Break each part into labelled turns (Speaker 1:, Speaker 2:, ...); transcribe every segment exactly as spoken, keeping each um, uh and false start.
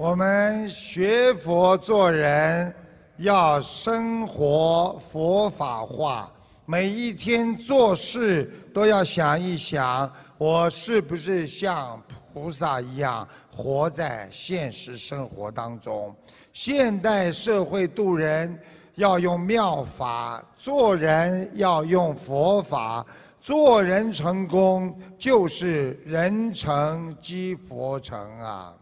Speaker 1: 我们学佛做人，要生活佛法化，每一天做事都要想一想，我是不是像菩萨一样活在现实生活当中。现代社会度人要用妙法，做人要用佛法。做人成功，就是人成即佛成啊！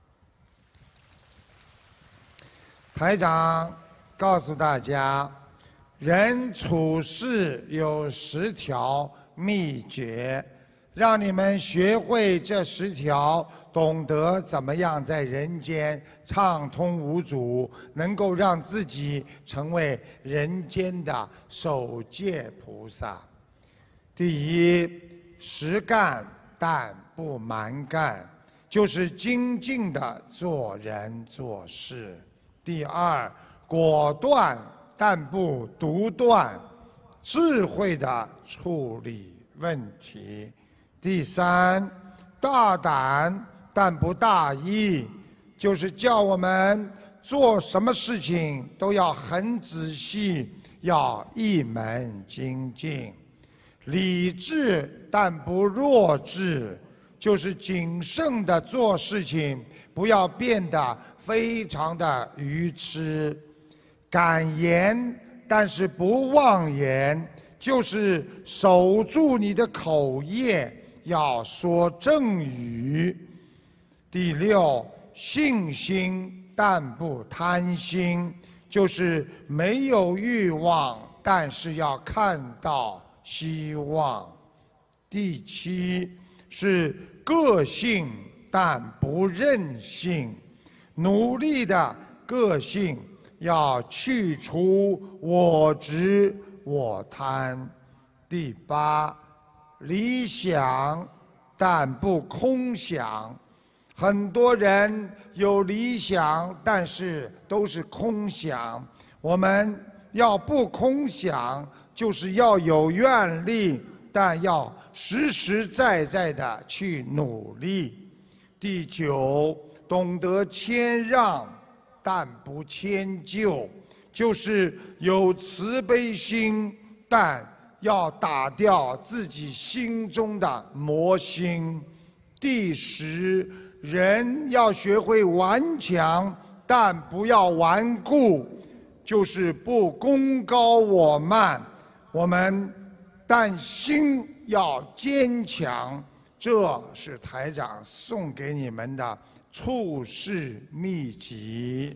Speaker 1: 台长告诉大家，人处事有十条秘诀，让你们学会这十条，懂得怎么样在人间畅通无阻，能够让自己成为人间的守戒菩萨。第一，实干但不蛮干，就是精进的做人做事。第二，果断但不独断，智慧的处理问题。第三，大胆但不大意，就是叫我们做什么事情都要很仔细，要一门精进。理智但不弱智，就是谨慎的做事情，不要变得非常的愚痴。敢言但是不妄言，就是守住你的口业，要说正语。第六，信心但不贪心，就是没有欲望，但是要看到希望。第七是个性但不任性，努力的个性要去除我执我贪。第八，理想但不空想，很多人有理想，但是都是空想。我们要不空想，就是要有愿力，但要实实在在的去努力。第九，懂得谦让，但不迁就，就是有慈悲心，但要打掉自己心中的魔心。第十，人要学会顽强，但不要顽固，就是不功高我慢。我们但心要坚强，这是台长送给你们的处世秘籍。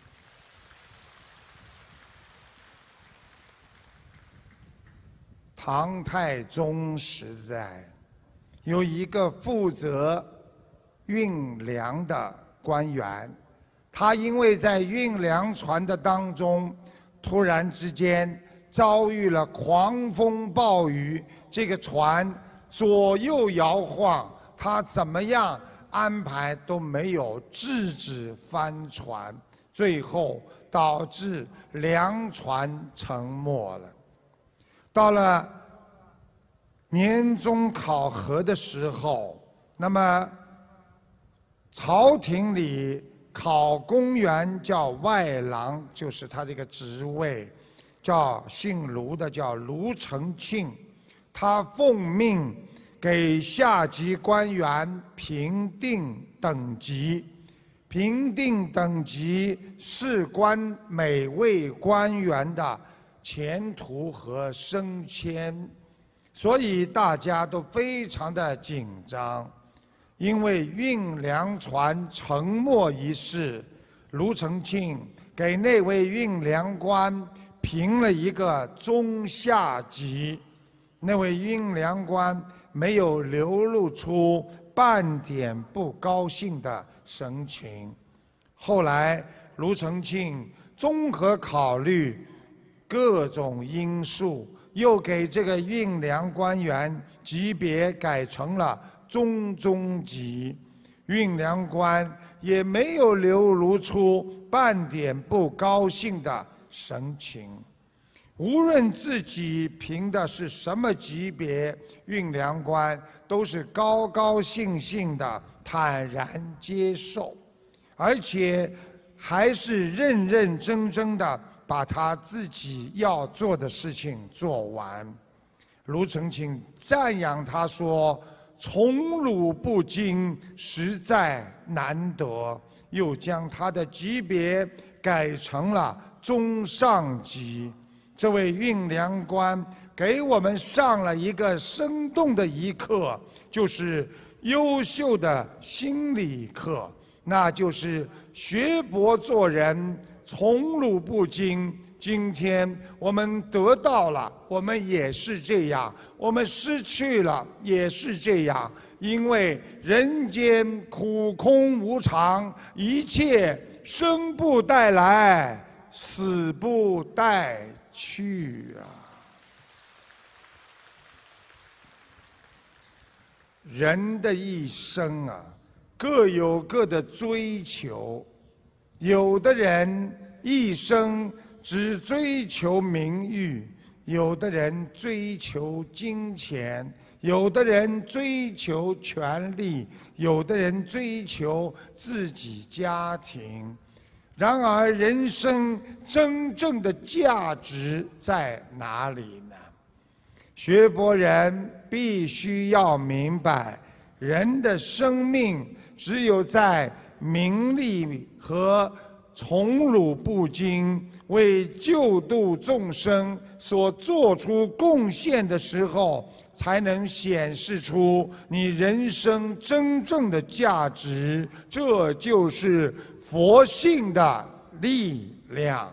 Speaker 1: 唐太宗时代，有一个负责运粮的官员，他因为在运粮船的当中，突然之间遭遇了狂风暴雨，这个船左右摇晃，他怎么样安排都没有制止翻船，最后导致粮船沉没了。到了年终考核的时候，那么朝廷里考公员叫外郎，就是他这个职位，叫姓卢的叫卢承庆，他奉命给下级官员评定等级，评定等级事关每位官员的前途和升迁，所以大家都非常的紧张。因为运粮船沉没一事，卢承庆给那位运粮官评了一个中下级，那位运粮官没有流露出半点不高兴的神情。后来卢承庆综合考虑各种因素，又给这个运粮官员级别改成了中中级，运粮官也没有流露出半点不高兴的神情。无论自己评的是什么级别，运粮官都是高高兴兴的坦然接受。 而且还是认认真真的把他自己要做的事情做完。卢澄清赞扬他说：“宠辱不惊，实在难得。”又将他的级别改成了中上级。这位运粮官给我们上了一个生动的一课，就是优秀的心理课，那就是学博做人，宠辱不惊。今天我们得到了，我们也是这样；我们失去了，也是这样。因为人间苦空无常，一切生不带来，死不带去啊！人的一生啊，各有各的追求。有的人一生只追求名誉，有的人追求金钱，有的人追求权力，有的人追求自己家庭。然而，人生真正的价值在哪里呢？学博人必须要明白，人的生命只有在名利和宠辱不惊，为救度众生所做出贡献的时候，才能显示出你人生真正的价值。这就是佛性的力量。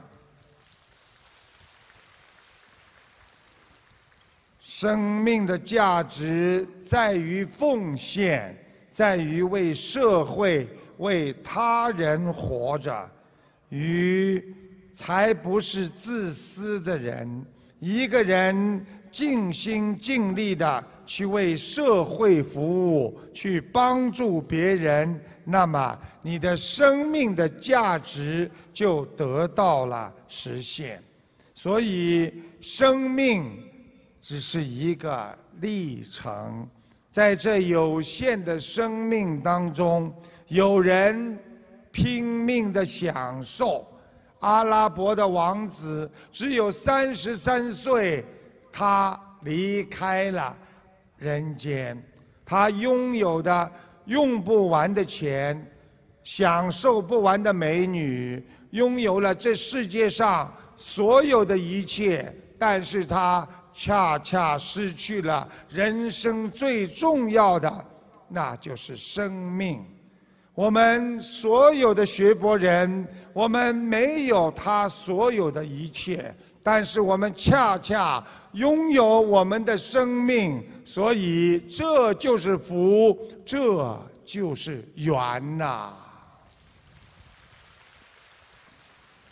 Speaker 1: 生命的价值在于奉献，在于为社会、为他人活着。鱼才不是自私的人。一个人尽心尽力地去为社会服务，去帮助别人，那么你的生命的价值就得到了实现。所以，生命只是一个历程，在这有限的生命当中，有人拼命地享受。阿拉伯的王子只有三十三岁，他离开了人间。他拥有的用不完的钱，享受不完的美女，拥有了这世界上所有的一切，但是他恰恰失去了人生最重要的，那就是生命。我们所有的学博人，我们没有他所有的一切，但是我们恰恰拥有我们的生命，所以这就是福，这就是缘呐。